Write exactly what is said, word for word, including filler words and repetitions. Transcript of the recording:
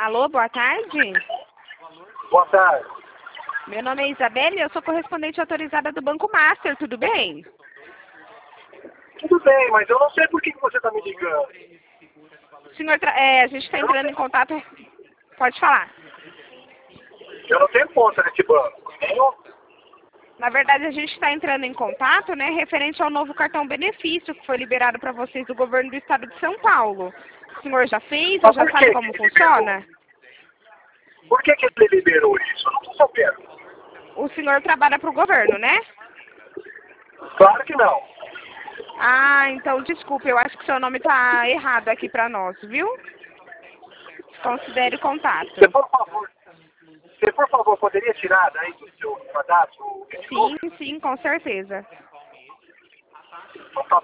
Alô, boa tarde. Boa tarde. Meu nome é Isabelle e eu sou correspondente autorizada do Banco Master, tudo bem? Tudo bem, mas eu não sei por que que você está me ligando. Senhor, tra- é, a gente está entrando em contato... Pode falar. Eu não tenho conta nesse banco. Tenho? Na verdade, a gente está entrando em contato, né, referente ao novo cartão benefício que foi liberado para vocês do governo do estado de São Paulo. O senhor já fez ou Mas já por sabe que como que ele funciona? liberou? Por que que ele liberou isso? Eu não estou sabendo. O senhor trabalha para o governo, né? Claro que não. Ah, então desculpe, eu acho que seu nome está errado aqui para nós, viu? Considere o contato. Você, por favor, você, por favor, poderia tirar daí do seu cadastro esse Sim, número? sim, com certeza. Então, tá